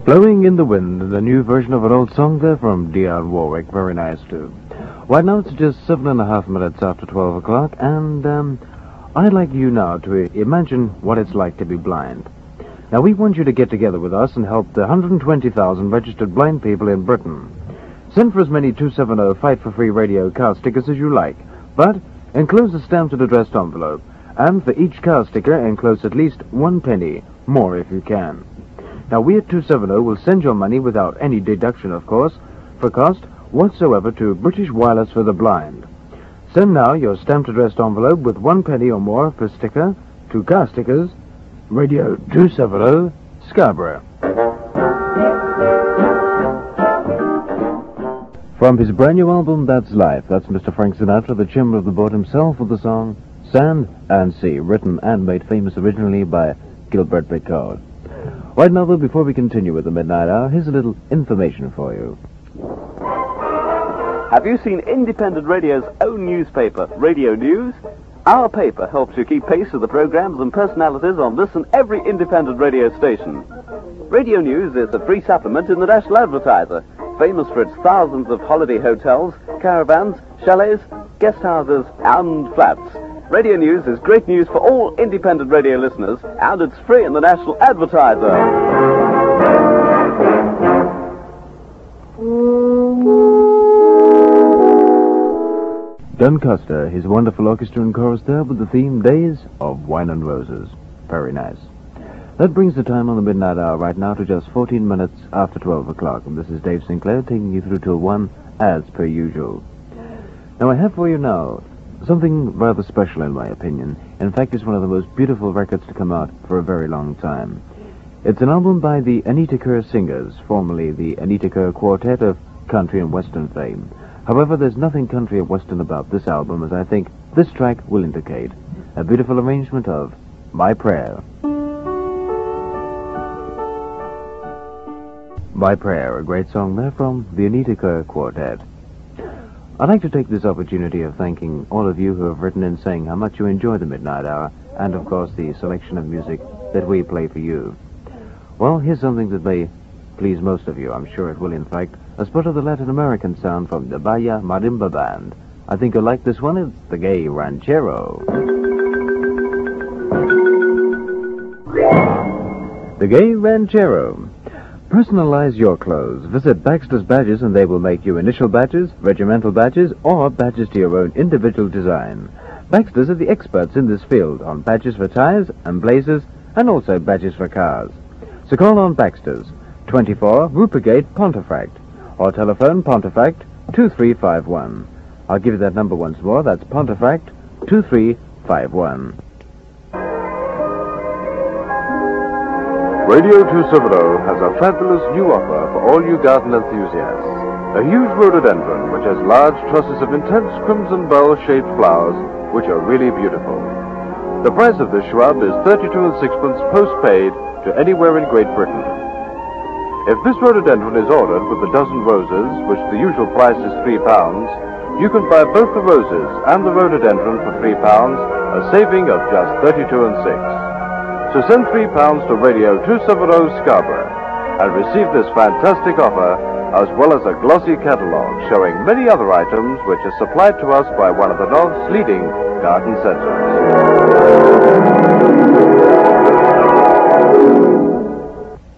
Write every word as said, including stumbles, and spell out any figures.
Blowing in the Wind, the new version of an old song there from Dionne Warwick. Very nice, too. Right now it's just seven and a half minutes after twelve o'clock, and um, I'd like you now to imagine what it's like to be blind. Now, we want you to get together with us and help the one hundred twenty thousand registered blind people in Britain. Send for as many two seventy Fight for Free radio car stickers as you like, but enclose a stamped and addressed envelope, and for each car sticker enclose at least one penny, more if you can. Now, we at two seventy will send your money without any deduction, of course, for cost whatsoever to British Wireless for the Blind. Send now your stamped addressed envelope with one penny or more per sticker to Car Stickers, Radio two seventy, Scarborough. From his brand new album, That's Life, that's Mister Frank Sinatra, the chairman of the board himself, with the song Sand and Sea, written and made famous originally by Gilbert Bécaud. Right now, though, before we continue with the Midnight Hour, here's a little information for you. Have you seen Independent Radio's own newspaper, Radio News? Our paper helps you keep pace with the programs and personalities on this and every independent radio station. Radio News is a free supplement in the National Advertiser, famous for its thousands of holiday hotels, caravans, chalets, guest houses, and flats. Radio News is great news for all independent radio listeners, and it's free in the National Advertiser. Don Costa, his wonderful orchestra and chorus there with the theme Days of Wine and Roses. Very nice. That brings the time on the Midnight Hour right now to just fourteen minutes after twelve o'clock. And this is Dave Sinclair taking you through till one as per usual. Now, I have for you now something rather special in my opinion. In fact, it's one of the most beautiful records to come out for a very long time. It's an album by the Anita Kerr Singers, formerly the Anita Kerr Quartet of country and western fame. However, there's nothing country or western about this album, as I think this track will indicate. A beautiful arrangement of My Prayer. My Prayer, a great song there from the Anita Kerr Quartet. I'd like to take this opportunity of thanking all of you who have written in saying how much you enjoy the Midnight Hour, and of course the selection of music that we play for you. Well, here's something that may please most of you. I'm sure it will, in fact. A spot of the Latin American sound from the Bahia Marimba Band. I think you'll like this one. It's the Gay Ranchero. The Gay Ranchero. Personalize your clothes. Visit Baxter's Badges and they will make you initial badges, regimental badges, or badges to your own individual design. Baxter's are the experts in this field on badges for ties and blazers and also badges for cars. So call on Baxter's, twenty-four Rupergate, Pontefract, or telephone Pontefract two three five one. I'll give you that number once more. That's Pontefract two three five one. Radio two seventy has a fabulous new offer for all you garden enthusiasts. A huge rhododendron which has large trusses of intense crimson bell-shaped flowers which are really beautiful. The price of this shrub is thirty-two and sixpence post-paid to anywhere in Great Britain. If this rhododendron is ordered with a dozen roses, which the usual price is three pounds, you can buy both the roses and the rhododendron for three pounds, a saving of just thirty-two and six. So send three pounds to Radio two seventy Scarborough and receive this fantastic offer, as well as a glossy catalogue showing many other items which are supplied to us by one of the North's leading garden centers.